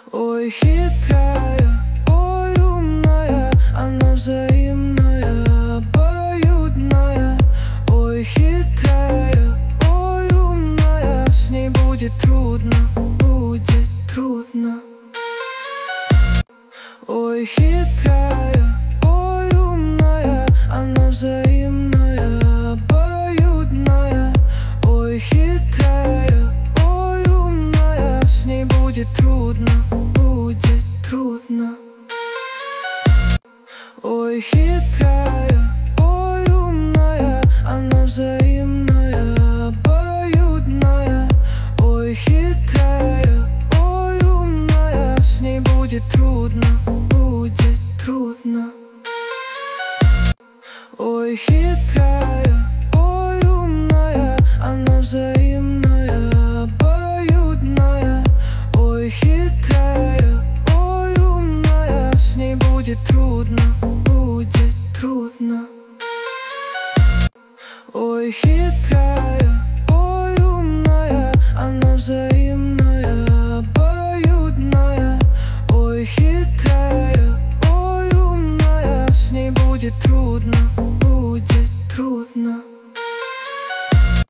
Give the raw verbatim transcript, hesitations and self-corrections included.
Ой, хитрая, ой, умная, она взаимная, обоюдная. Ой, хитрая, ой, умная, с ней будет трудно, будет трудно. Ой, хитрая, ой, умная, она взаимная, обоюдная. Ой, хитрая, ой, умная, с ней будет трудно, будет трудно. Ой, хитрая, ой, умная, она взаимная, обоюдная. Ой, хитрая, ой, умная, с ней будет трудно, будет трудно. Ой, хитрая, ой, умная, она взаимная, обоюдная. Ой, хитрая, ой, умная, с ней будет трудно, будет трудно. Ой, хитрая.